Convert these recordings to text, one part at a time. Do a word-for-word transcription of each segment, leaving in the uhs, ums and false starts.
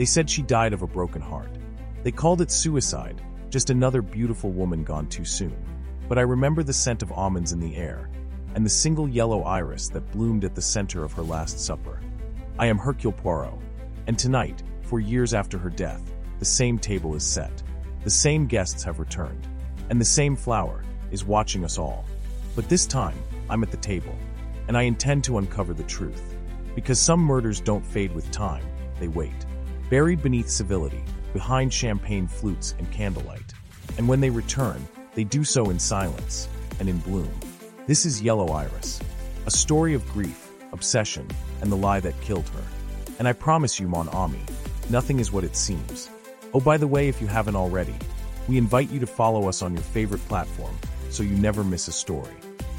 They said she died of a broken heart. They called it suicide, just another beautiful woman gone too soon. But I remember the scent of almonds in the air, and the single yellow iris that bloomed at the center of her Last Supper. I am Hercule Poirot, and tonight, four years after her death, the same table is set, the same guests have returned, and the same flower is watching us all. But this time, I'm at the table, and I intend to uncover the truth. Because some murders don't fade with time, they wait. Buried beneath civility, behind champagne flutes and candlelight. And when they return, they do so in silence and in bloom. This is Yellow Iris, a story of grief, obsession, and the lie that killed her. And I promise you, Mon Ami, nothing is what it seems. Oh, by the way, if you haven't already, we invite you to follow us on your favorite platform so you never miss a story.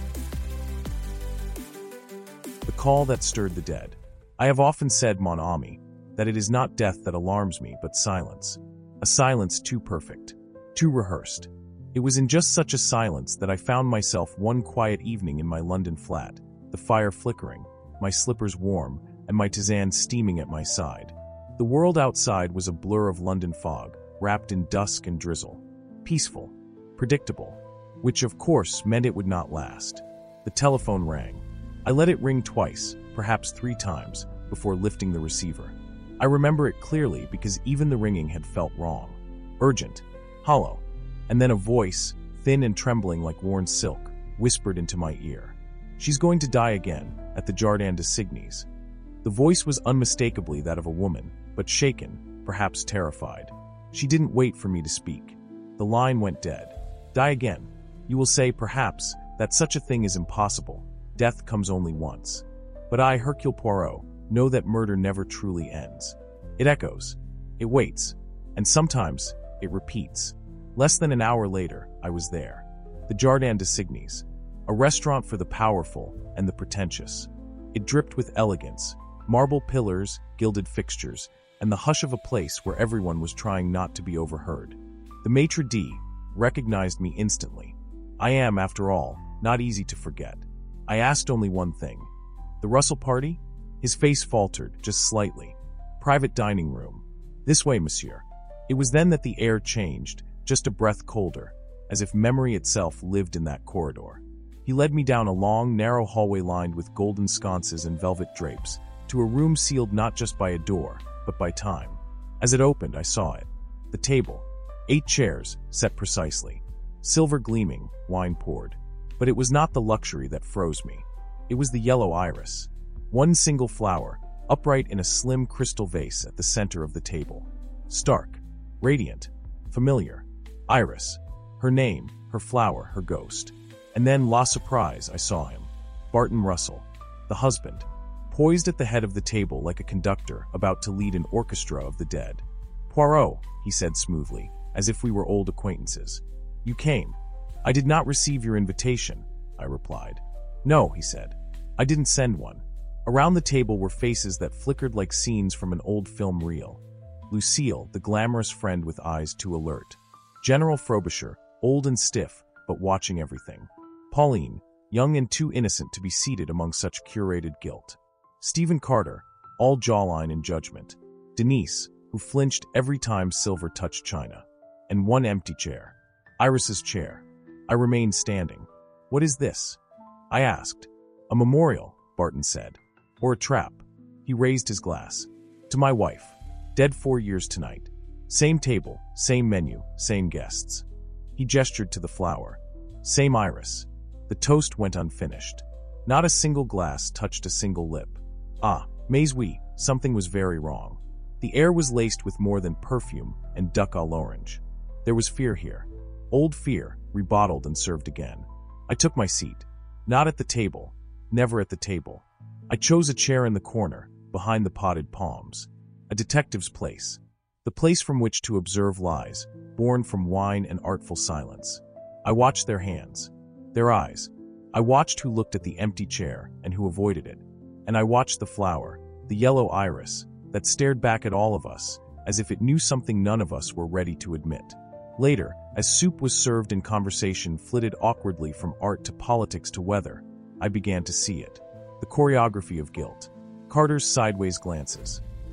The call that stirred the dead. I have often said, Mon Ami, that it is not death that alarms me, but silence. A silence too perfect, too rehearsed. It was in just such a silence that I found myself one quiet evening in my London flat, the fire flickering, my slippers warm, and my tisane steaming at my side. The world outside was a blur of London fog, wrapped in dusk and drizzle. Peaceful, predictable, which of course meant it would not last. The telephone rang. I let it ring twice, perhaps three times, before lifting the receiver. I remember it clearly because even the ringing had felt wrong. Urgent, hollow, and then a voice, thin and trembling like worn silk, whispered into my ear. She's going to die again, at the Jardin des Cygnes. The voice was unmistakably that of a woman, but shaken, perhaps terrified. She didn't wait for me to speak. The line went dead. Die again. You will say, perhaps, that such a thing is impossible. Death comes only once. But I, Hercule Poirot, know that murder never truly ends. It echoes. It waits. And sometimes, it repeats. Less than an hour later, I was there. The Jardin des Cygnes, a restaurant for the powerful and the pretentious. It dripped with elegance, marble pillars, gilded fixtures, and the hush of a place where everyone was trying not to be overheard. The maitre d' recognized me instantly. I am, after all, not easy to forget. I asked only one thing. The Russell party? His face faltered, just slightly. Private dining room. This way, monsieur. It was then that the air changed, just a breath colder, as if memory itself lived in that corridor. He led me down a long, narrow hallway lined with golden sconces and velvet drapes, to a room sealed not just by a door, but by time. As it opened, I saw it. The table. Eight chairs, set precisely. Silver gleaming, wine poured. But it was not the luxury that froze me. It was the yellow iris. One single flower, upright in a slim crystal vase at the center of the table. Stark, radiant, familiar. Iris. Her name, her flower, her ghost. And then, la surprise, I saw him. Barton Russell, the husband, poised at the head of the table like a conductor about to lead an orchestra of the dead. Poirot, he said smoothly, as if we were old acquaintances. You came. I did not receive your invitation, I replied. No, he said. I didn't send one. Around the table were faces that flickered like scenes from an old film reel. Lucille, the glamorous friend with eyes too alert. General Frobisher, old and stiff, but watching everything. Pauline, young and too innocent to be seated among such curated guilt. Stephen Carter, all jawline and judgment. Denise, who flinched every time silver touched china. And one empty chair. Iris's chair. I remained standing. What is this? I asked. A memorial, Barton said. Or a trap. He raised his glass. To my wife. Dead four years tonight. Same table, same menu, same guests. He gestured to the flower. Same iris. The toast went unfinished. Not a single glass touched a single lip. Ah, mais oui, something was very wrong. The air was laced with more than perfume and duck à l'orange. There was fear here. Old fear, rebottled and served again. I took my seat. Not at the table. Never at the table. I chose a chair in the corner, behind the potted palms. A detective's place. The place from which to observe lies, born from wine and artful silence. I watched their hands. Their eyes. I watched who looked at the empty chair and who avoided it. And I watched the flower, the yellow iris, that stared back at all of us, as if it knew something none of us were ready to admit. Later, as soup was served and conversation flitted awkwardly from art to politics to weather, I began to see it. The choreography of guilt. Carter's sideways glances.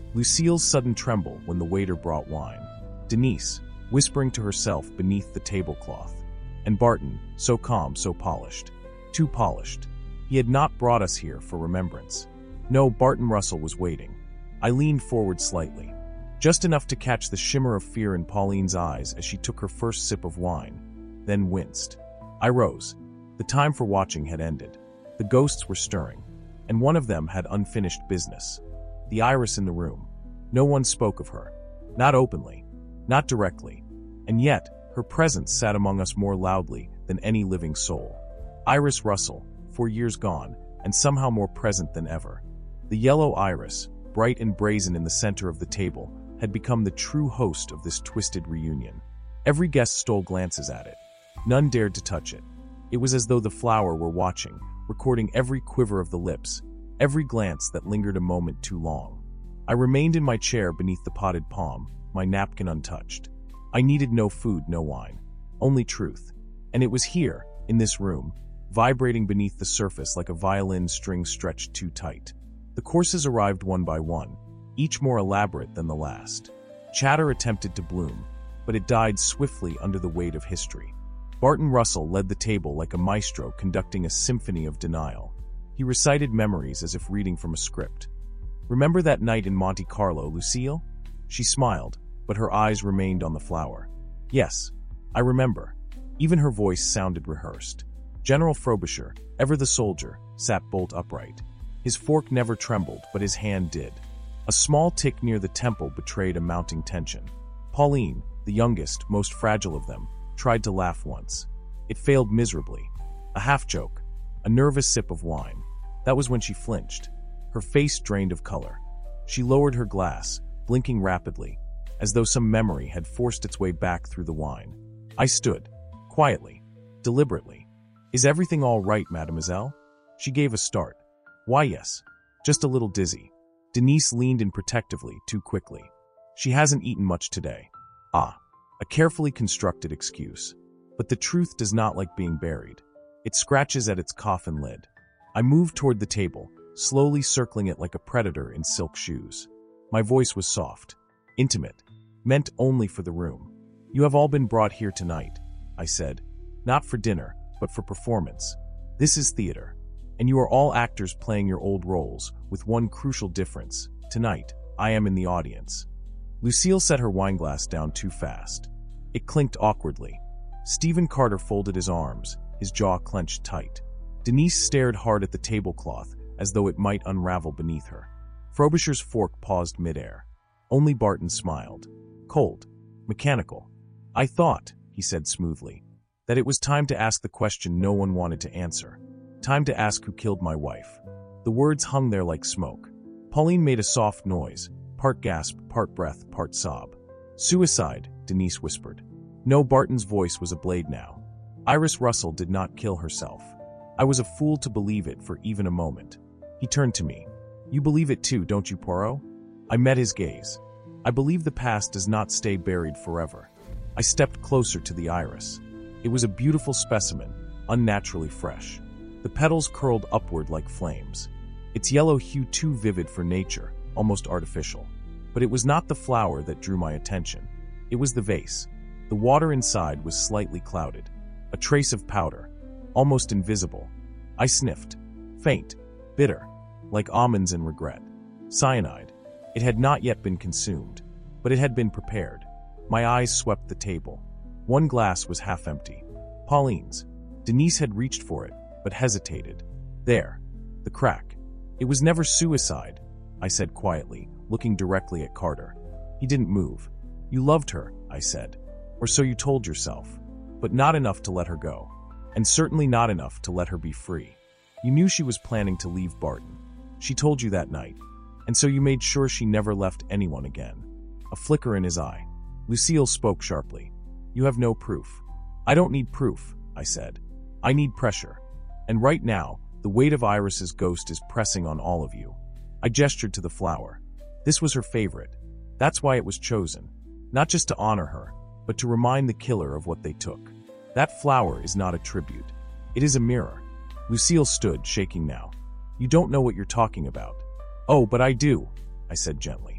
Lucille's sudden tremble when the waiter brought wine. Denise, whispering to herself beneath the tablecloth. And Barton, so calm, so polished. Too polished. He had not brought us here for remembrance. No, Barton Russell was waiting. I leaned forward slightly, just enough to catch the shimmer of fear in Pauline's eyes as she took her first sip of wine, then winced. I rose. The time for watching had ended. The ghosts were stirring, and one of them had unfinished business. The Iris in the room. No one spoke of her. Not openly. Not directly. And yet, her presence sat among us more loudly than any living soul. Iris Russell, four years gone, and somehow more present than ever. The yellow Iris, bright and brazen in the center of the table, had become the true host of this twisted reunion. Every guest stole glances at it. None dared to touch it. It was as though the flower were watching, recording every quiver of the lips, every glance that lingered a moment too long. I remained in my chair beneath the potted palm, my napkin untouched. I needed no food, no wine, only truth. And it was here, in this room, vibrating beneath the surface like a violin string stretched too tight. The courses arrived one by one, each more elaborate than the last. Chatter attempted to bloom, but it died swiftly under the weight of history. Barton Russell led the table like a maestro conducting a symphony of denial. He recited memories as if reading from a script. "Remember that night in Monte Carlo, Lucille?" She smiled, but her eyes remained on the flower. "Yes, I remember." Even her voice sounded rehearsed. General Frobisher, ever the soldier, sat bolt upright. His fork never trembled, but his hand did. A small tick near the temple betrayed a mounting tension. Pauline, the youngest, most fragile of them, tried to laugh once. It failed miserably. A half-joke, a nervous sip of wine. That was when she flinched. Her face drained of color. She lowered her glass, blinking rapidly, as though some memory had forced its way back through the wine. I stood, quietly, deliberately. "Is everything all right, mademoiselle?" She gave a start. "Why, yes. Just a little dizzy." Denise leaned in protectively, too quickly. "She hasn't eaten much today." Ah, a carefully constructed excuse. But the truth does not like being buried. It scratches at its coffin lid. I moved toward the table, slowly circling it like a predator in silk shoes. My voice was soft, intimate, meant only for the room. "You have all been brought here tonight," I said. "Not for dinner, but for performance. This is theater. And you are all actors playing your old roles, with one crucial difference. Tonight, I am in the audience." Lucille set her wineglass down too fast. It clinked awkwardly. Stephen Carter folded his arms, his jaw clenched tight. Denise stared hard at the tablecloth, as though it might unravel beneath her. Frobisher's fork paused midair. Only Barton smiled. Cold. Mechanical. "I thought," he said smoothly, "that it was time to ask the question no one wanted to answer. Time to ask who killed my wife." The words hung there like smoke. Pauline made a soft noise, part gasp, part breath, part sob. "Suicide," Denise whispered. No, Barton's voice was a blade now. "Iris Russell did not kill herself. I was a fool to believe it for even a moment." He turned to me. "You believe it too, don't you, Poirot?" I met his gaze. "I believe the past does not stay buried forever." I stepped closer to the iris. It was a beautiful specimen, unnaturally fresh. The petals curled upward like flames. Its yellow hue too vivid for nature, almost artificial. But it was not the flower that drew my attention. It was the vase. The water inside was slightly clouded. A trace of powder, almost invisible. I sniffed. Faint, bitter, like almonds in regret. Cyanide. It had not yet been consumed, but it had been prepared. My eyes swept the table. One glass was half empty. Pauline's. Denise had reached for it, but hesitated. There. The crack. "It was never suicide," I said quietly, looking directly at Carter. He didn't move. "You loved her," I said. "Or so you told yourself. But not enough to let her go. And certainly not enough to let her be free. You knew she was planning to leave Barton. She told you that night. And so you made sure she never left anyone again." A flicker in his eye. Lucille spoke sharply. "You have no proof." "I don't need proof," I said. "I need pressure. And right now, the weight of Iris's ghost is pressing on all of you." I gestured to the flower. This was her favorite. That's why it was chosen. Not just to honor her, but to remind the killer of what they took. That flower is not a tribute. It is a mirror. Lucille stood, shaking now. "You don't know what you're talking about." "Oh, but I do," I said gently.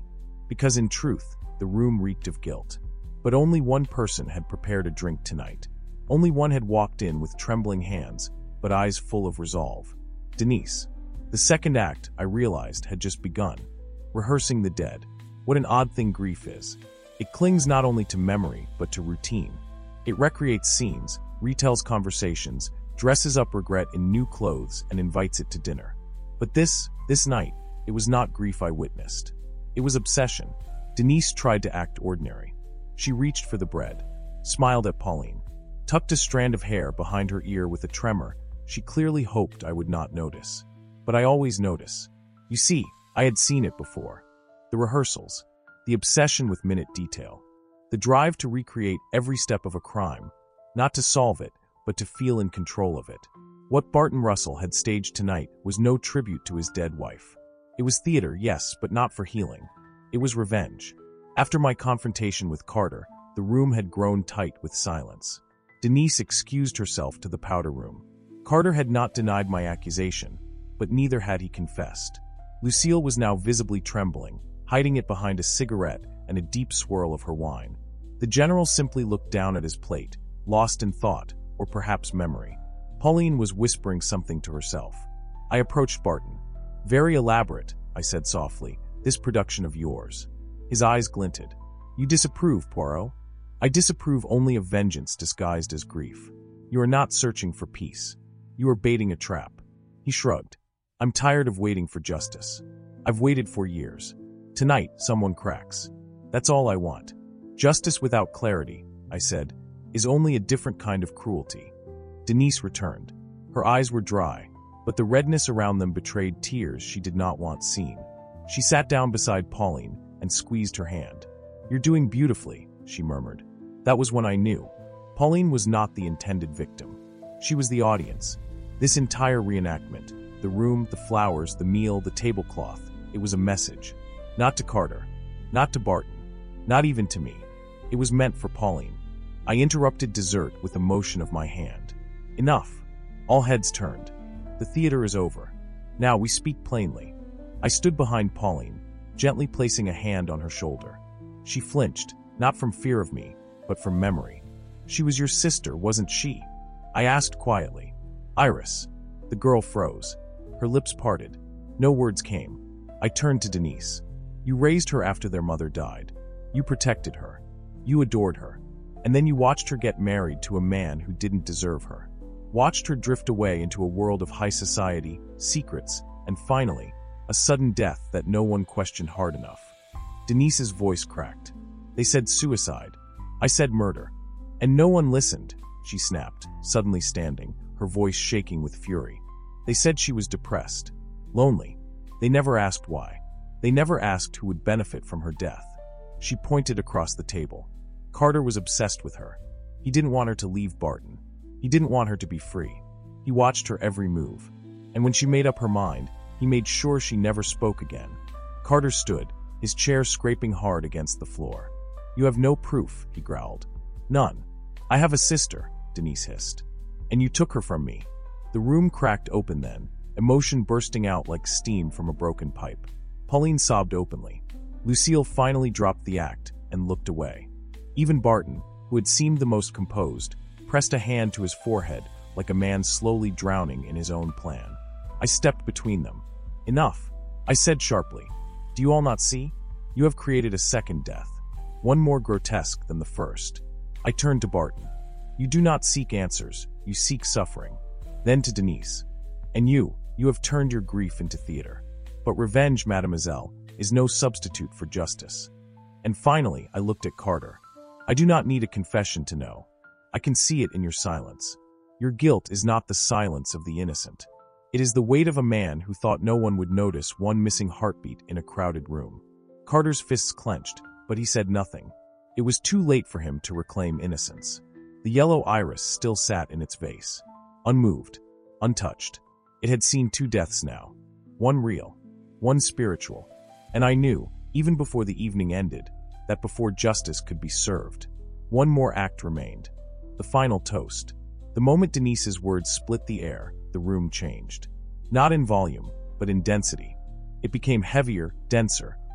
because in truth, the room reeked of guilt. But only one person had prepared a drink tonight. Only one had walked in with trembling hands, but eyes full of resolve. Denise. The second act, I realized, had just begun. Rehearsing the dead. What an odd thing grief is. It clings not only to memory, but to routine. It recreates scenes, retells conversations, dresses up regret in new clothes, and invites it to dinner. But this, this night, it was not grief I witnessed. It was obsession. Denise tried to act ordinary. She reached for the bread, smiled at Pauline, tucked a strand of hair behind her ear with a tremor. She clearly hoped I would not notice. But I always notice. You see, I had seen it before. The rehearsals, the obsession with minute detail, the drive to recreate every step of a crime, not to solve it, but to feel in control of it. What Barton Russell had staged tonight was no tribute to his dead wife. It was theater, yes, but not for healing. It was revenge. After my confrontation with Carter, the room had grown tight with silence. Denise excused herself to the powder room. Carter had not denied my accusation, but neither had he confessed. Lucille was now visibly trembling, hiding it behind a cigarette and a deep swirl of her wine. The general simply looked down at his plate, lost in thought, or perhaps memory. Pauline was whispering something to herself. I approached Barton. Very elaborate, I said softly, this production of yours. His eyes glinted. You disapprove, Poirot? I disapprove only of vengeance disguised as grief. You are not searching for peace. You are baiting a trap. He shrugged. I'm tired of waiting for justice. I've waited for years. Tonight, someone cracks. That's all I want. Justice without clarity, I said, is only a different kind of cruelty. Denise returned. Her eyes were dry, but the redness around them betrayed tears she did not want seen. She sat down beside Pauline and squeezed her hand. You're doing beautifully, she murmured. That was when I knew. Pauline was not the intended victim. She was the audience. This entire reenactment, the room, the flowers, the meal, the tablecloth, it was a message. Not to Carter, not to Barton, not even to me. It was meant for Pauline. I interrupted dessert with a motion of my hand. Enough. All heads turned. The theater is over. Now we speak plainly. I stood behind Pauline, gently placing a hand on her shoulder. She flinched, not from fear of me, but from memory. She was your sister, wasn't she? I asked quietly. Iris. The girl froze. Her lips parted. No words came. I turned to Denise. You raised her after their mother died. You protected her. You adored her. And then you watched her get married to a man who didn't deserve her. Watched her drift away into a world of high society, secrets, and finally, a sudden death that no one questioned hard enough. Denise's voice cracked. They said suicide. I said murder. And no one listened, she snapped, suddenly standing, her voice shaking with fury. They said she was depressed, lonely. They never asked why. They never asked who would benefit from her death. She pointed across the table. Carter was obsessed with her. He didn't want her to leave Barton. He didn't want her to be free. He watched her every move. And when she made up her mind, he made sure she never spoke again. Carter stood, his chair scraping hard against the floor. You have no proof, he growled. None. I have a sister, Denise hissed. And you took her from me. The room cracked open then, emotion bursting out like steam from a broken pipe. Pauline sobbed openly. Lucille finally dropped the act and looked away. Even Barton, who had seemed the most composed, pressed a hand to his forehead like a man slowly drowning in his own plan. I stepped between them. Enough, I said sharply. Do you all not see? You have created a second death, one more grotesque than the first. I turned to Barton. You do not seek answers, you seek suffering. Then to Denise. And you, you have turned your grief into theater. But revenge, mademoiselle, is no substitute for justice. And finally, I looked at Carter. I do not need a confession to know. I can see it in your silence. Your guilt is not the silence of the innocent. It is the weight of a man who thought no one would notice one missing heartbeat in a crowded room. Carter's fists clenched, but he said nothing. It was too late for him to reclaim innocence. The yellow iris still sat in its vase, unmoved, untouched. It had seen two deaths now, one real, one spiritual, and I knew, even before the evening ended, that before justice could be served, one more act remained, the final toast. The moment Denise's words split the air, the room changed. Not in volume, but in density. It became heavier, denser,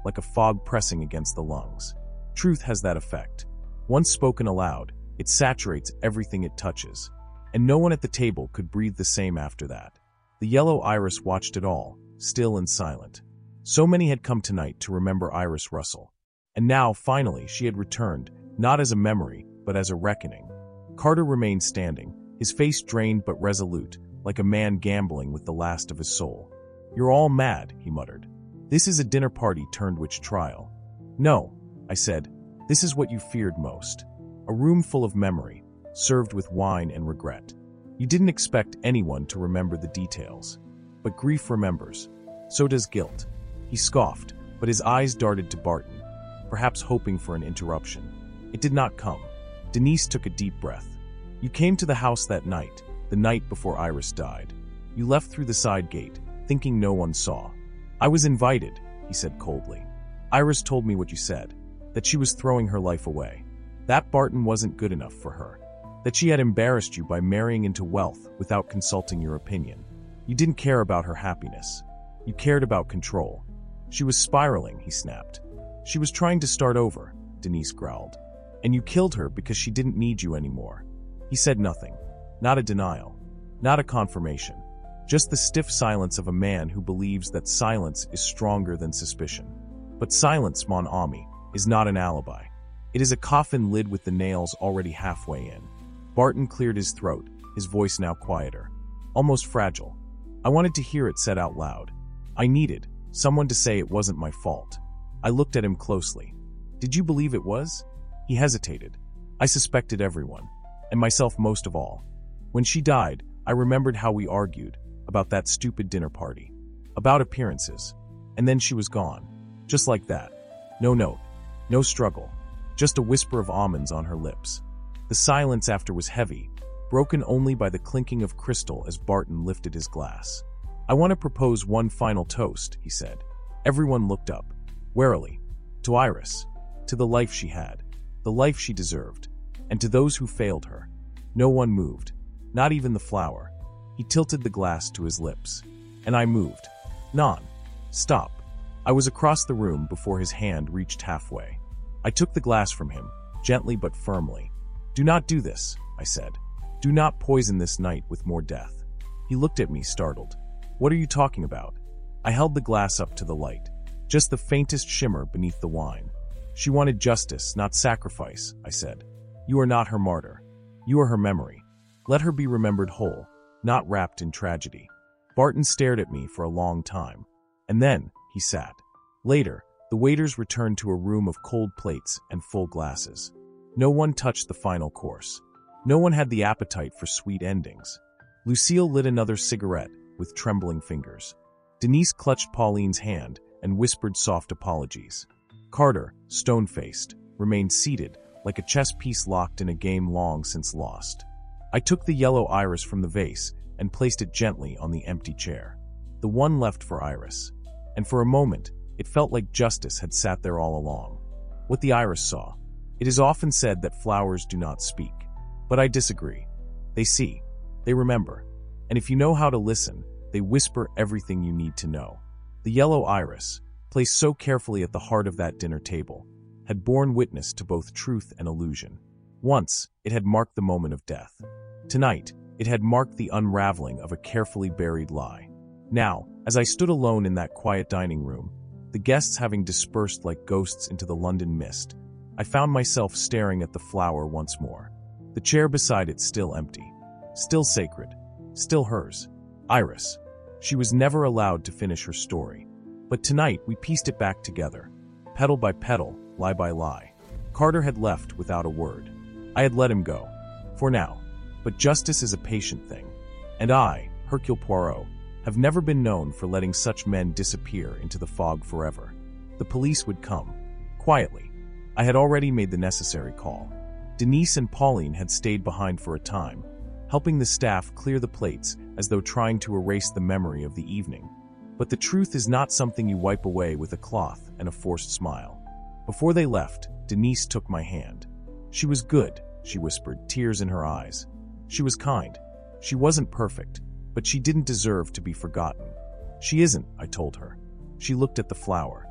like a fog pressing against the lungs. Truth has that effect. Once spoken aloud, it saturates everything it touches, and no one at the table could breathe the same after that. The yellow Iris watched it all, still and silent. So many had come tonight to remember Iris Russell. And now, finally, she had returned, not as a memory, but as a reckoning. Carter remained standing, his face drained but resolute, like a man gambling with the last of his soul. "You're all mad," he muttered. "This is a dinner party turned witch trial." "No," I said, "this is what you feared most. A room full of memory, served with wine and regret. You didn't expect anyone to remember the details. But grief remembers. So does guilt." He scoffed, but his eyes darted to Barton, perhaps hoping for an interruption. It did not come. Denise took a deep breath. "You came to the house that night, the night before Iris died. You left through the side gate, thinking no one saw." "I was invited," he said coldly. "Iris told me what you said, that she was throwing her life away. That Barton wasn't good enough for her. That she had embarrassed you by marrying into wealth without consulting your opinion. You didn't care about her happiness. You cared about control. She was spiraling," he snapped. "She was trying to start over," Denise growled. "And you killed her because she didn't need you anymore." He said nothing. Not a denial. Not a confirmation. Just the stiff silence of a man who believes that silence is stronger than suspicion. But silence, mon ami, is not an alibi. It is a coffin lid with the nails already halfway in. Barton cleared his throat, his voice now quieter. Almost fragile. I wanted to hear it said out loud. I needed someone to say it wasn't my fault. I looked at him closely. "Did you believe it was?" He hesitated. "I suspected everyone, and myself most of all. When she died, I remembered how we argued about that stupid dinner party, about appearances, and then she was gone. Just like that. No note, no struggle, just a whisper of almonds on her lips." The silence after was heavy, broken only by the clinking of crystal as Barton lifted his glass. "I want to propose one final toast," he said. Everyone looked up, warily. "To Iris, to the life she had, the life she deserved, and to those who failed her." No one moved, not even the flower. He tilted the glass to his lips. And I moved. "Non. Stop." I was across the room before his hand reached halfway. I took the glass from him, gently but firmly. "Do not do this," I said. "Do not poison this night with more death." He looked at me, startled. "What are you talking about?" I held the glass up to the light, just the faintest shimmer beneath the wine. "She wanted justice, not sacrifice," I said. "You are not her martyr. You are her memory. Let her be remembered whole, not wrapped in tragedy." Barton stared at me for a long time, and then he sat. Later, the waiters returned to a room of cold plates and full glasses. No one touched the final course. No one had the appetite for sweet endings. Lucille lit another cigarette with trembling fingers. Denise clutched Pauline's hand and whispered soft apologies. Carter, stone-faced, remained seated, like a chess piece locked in a game long since lost. I took the yellow iris from the vase and placed it gently on the empty chair, the one left for Iris. And for a moment, it felt like justice had sat there all along. What the iris saw. It is often said that flowers do not speak. But I disagree. They see. They remember. And if you know how to listen, they whisper everything you need to know. The yellow iris, placed so carefully at the heart of that dinner table, had borne witness to both truth and illusion. Once, it had marked the moment of death. Tonight, it had marked the unraveling of a carefully buried lie. Now, as I stood alone in that quiet dining room, the guests having dispersed like ghosts into the London mist, I found myself staring at the flower once more. The chair beside it still empty, still sacred, still hers. Iris. She was never allowed to finish her story. But tonight we pieced it back together, petal by petal, lie by lie. Carter had left without a word. I had let him go, for now. But justice is a patient thing. And I, Hercule Poirot, have never been known for letting such men disappear into the fog forever. The police would come, quietly. I had already made the necessary call. Denise and Pauline had stayed behind for a time, helping the staff clear the plates as though trying to erase the memory of the evening. But the truth is not something you wipe away with a cloth and a forced smile. Before they left, Denise took my hand. She was good, she whispered, tears in her eyes. She was kind. She wasn't perfect, but she didn't deserve to be forgotten. She isn't, I told her. She looked at the flower.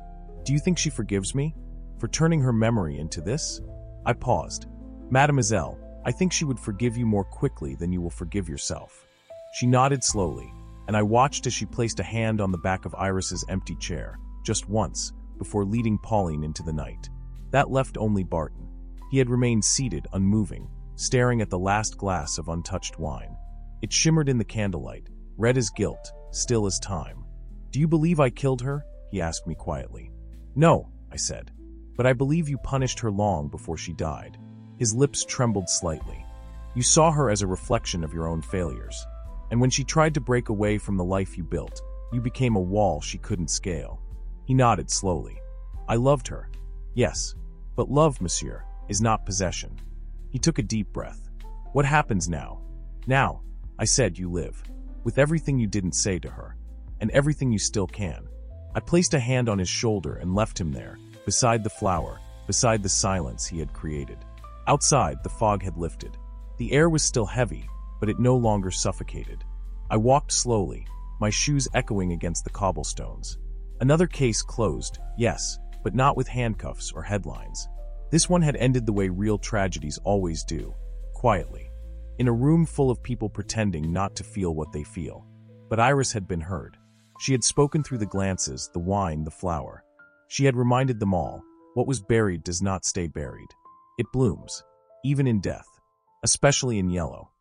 Do you think she forgives me? For turning her memory into this? I paused. Mademoiselle, I think she would forgive you more quickly than you will forgive yourself. She nodded slowly, and I watched as she placed a hand on the back of Iris's empty chair, just once, before leading Pauline into the night. That left only Barton. He had remained seated, unmoving, staring at the last glass of untouched wine. It shimmered in the candlelight, red as guilt, still as time. Do you believe I killed her? He asked me quietly. No, I said. But I believe you punished her long before she died. His lips trembled slightly. You saw her as a reflection of your own failures. And when she tried to break away from the life you built, you became a wall she couldn't scale. He nodded slowly. I loved her. Yes. But love, monsieur, is not possession. He took a deep breath. What happens now? Now, I said, you live. With everything you didn't say to her. And everything you still can. I placed a hand on his shoulder and left him there, beside the flower, beside the silence he had created. Outside, the fog had lifted. The air was still heavy, but it no longer suffocated. I walked slowly, my shoes echoing against the cobblestones. Another case closed, yes, but not with handcuffs or headlines. This one had ended the way real tragedies always do, quietly, in a room full of people pretending not to feel what they feel. But Iris had been heard. She had spoken through the glances, the wine, the flower. She had reminded them all, what was buried does not stay buried. It blooms, even in death, especially in yellow.